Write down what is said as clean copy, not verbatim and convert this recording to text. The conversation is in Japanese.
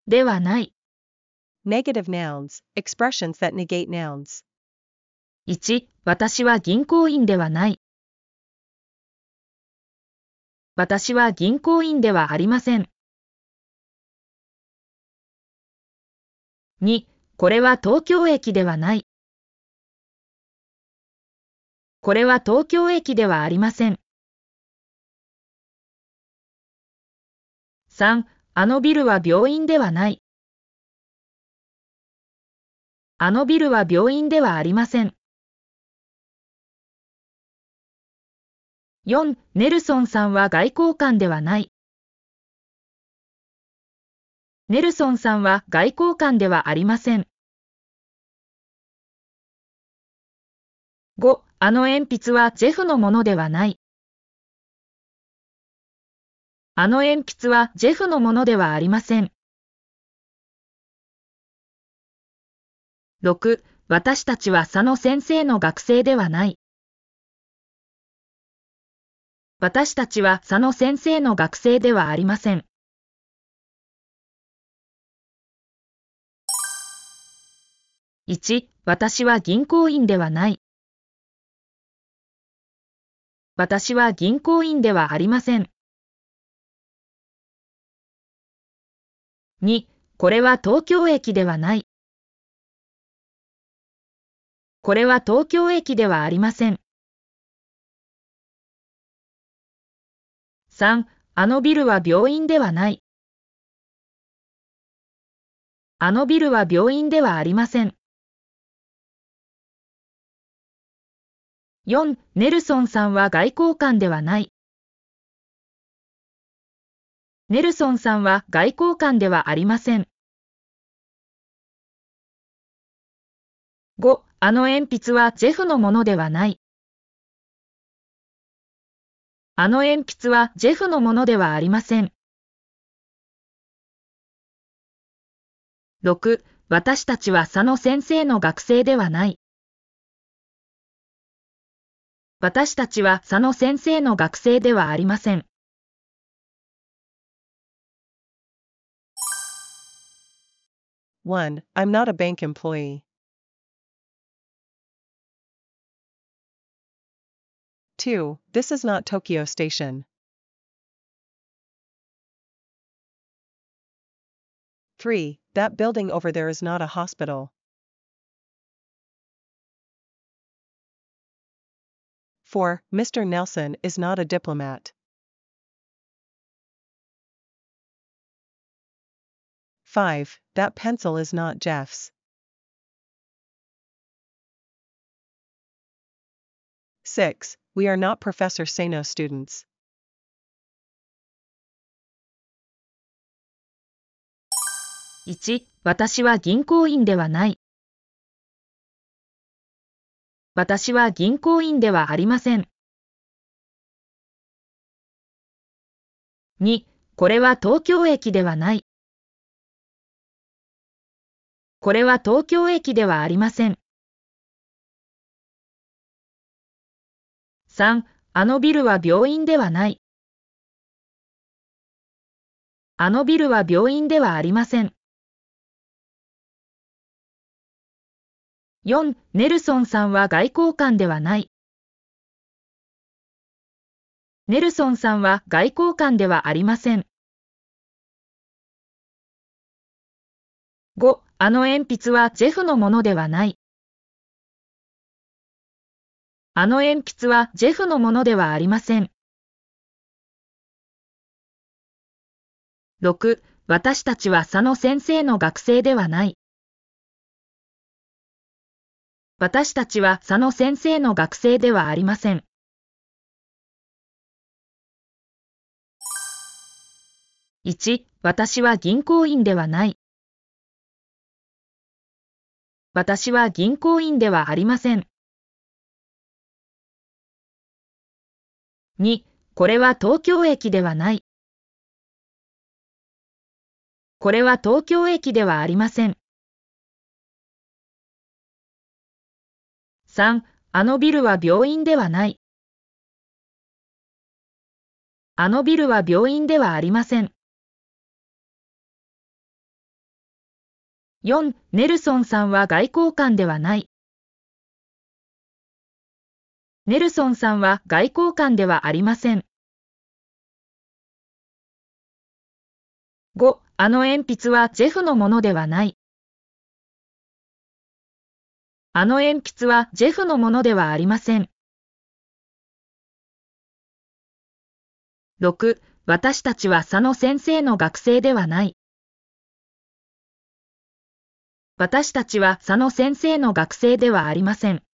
ではない。 Negative nouns, expressions that negate nouns. 1、私は銀行員ではない。私は銀行員ではありません。2、これは東京駅ではない。これは東京駅ではありません。3、あのビルは病院ではない。あのビルは病院ではありません。4、ネルソンさんは外交官ではない。ネルソンさんは外交官ではありません。5、あの鉛筆はジェフのものではない。あの鉛筆はジェフのものではありません。6、私たちは佐野先生の学生ではない。私たちは佐野先生の学生ではありません。1、私は銀行員ではない。私は銀行員ではありません。2、これは東京駅ではない。これは東京駅ではありません。3、あのビルは病院ではない。あのビルは病院ではありません。4、ネルソンさんは外交官ではない。ネルソンさんは外交官ではありません。5、あの鉛筆はジェフのものではない。あの鉛筆はジェフのものではありません。6、私たちは佐野先生の学生ではない。私たちは佐野先生の学生ではありません。 1. I'm not a bank employee. 2. This is not Tokyo Station. 3. That building over there is not a hospital. 4. Mr. Nelson is not a diplomat. 5. That pencil is not Jeff's. 6. We are not Professor Seno's students. 1、私は銀行員ではない。私は銀行員ではありません。2、これは東京駅ではない。これは東京駅ではありません。3、あのビルは病院ではない。あのビルは病院ではありません。4、ネルソンさんは外交官ではない。ネルソンさんは外交官ではありません。5、あの鉛筆はジェフのものではない。あの鉛筆はジェフのものではありません。6、私たちは佐野先生の学生ではない。私たちは佐野先生の学生ではありません。1、私は銀行員ではない。私は銀行員ではありません。2、これは東京駅ではない。これは東京駅ではありません。3、あのビルは病院ではない。あのビルは病院ではありません。 4、ネルソンさんは外交官ではない。ネルソンさんは外交官ではありません。5、あの鉛筆はジェフのものではない。あの鉛筆はジェフのものではありません。6、私たちは佐野先生の学生ではない。私たちは佐野先生の学生ではありません。